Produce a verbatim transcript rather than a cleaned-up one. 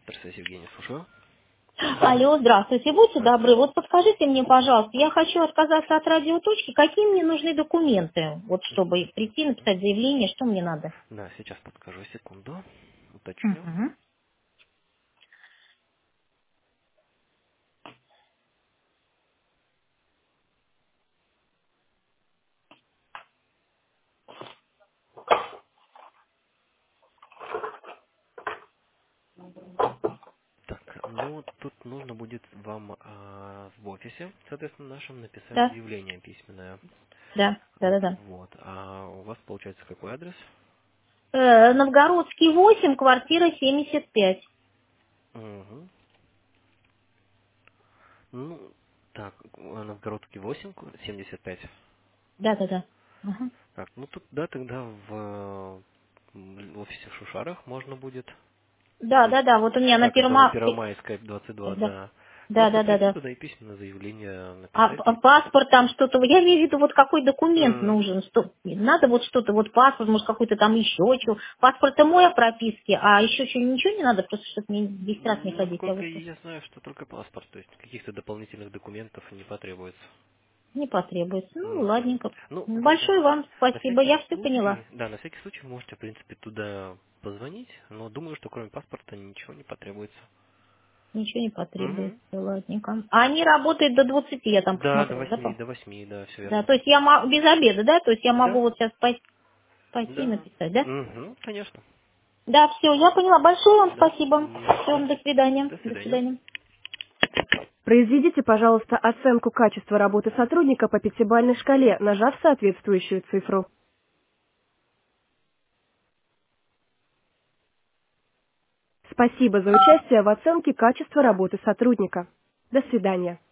Здравствуйте, Евгений, слушаю. Алло, здравствуйте, будьте добры. Здравствуйте. Вот подскажите мне, пожалуйста, я хочу отказаться от радиоточки. Какие мне нужны документы? Вот чтобы прийти, написать заявление, что мне надо? Да, сейчас подскажу, секунду. Уточню. Мгм. Так, ну, тут нужно будет вам а, в офисе, соответственно, нашем написать Да, заявление письменное. да, да, да, да. Вот. А у вас, получается, какой адрес? Э, Новгородский восемь, квартира семьдесят пять. Угу. Ну, так, а, Новгородский восемь, семьдесят пять. Да, да, да. Ага. Так, ну тут, да, тогда в, м, офисе в Шушарах можно будет. Да, То есть, да, да, вот у меня на так как вы на Перма... Первомайская двадцать два, Да, да. да, Просто да, да, прийти да. туда и письменное заявление А, написать. п- а паспорт там что-то, я имею в виду, вот какой документ М, нужен, что надо вот что-то, вот паспорт, может какой-то там еще что. Паспорт-то мой о прописке, а еще что, ничего не надо, просто чтобы мне десять раз не Ну, ходить, а насколько вот тут я знаю, что только паспорт, то есть каких-то дополнительных документов не потребуется. не потребуется. Ну, Мгм. ладненько. Ну, просто Большое вам на спасибо, всякий я все поняла. случай, да, на всякий случай можете, в принципе, туда позвонить, но думаю, что кроме паспорта ничего не потребуется. Ничего не потребуется, Мгм. ладненько. А они работают до двадцати, я там Да, до посмотрела, да, восьми, по? до восьми, да, все Да, верно. то есть я могу, без обеда, да, то есть я могу Да, вот сейчас пойти, пойти и да. написать, да? Угу, конечно. Да, все, я поняла. Большое вам Да, спасибо. не за Все, что. до свидания. До До свидания. свидания. Произведите, пожалуйста, оценку качества работы сотрудника по пятибалльной шкале, нажав соответствующую цифру. Спасибо за участие в оценке качества работы сотрудника. До свидания.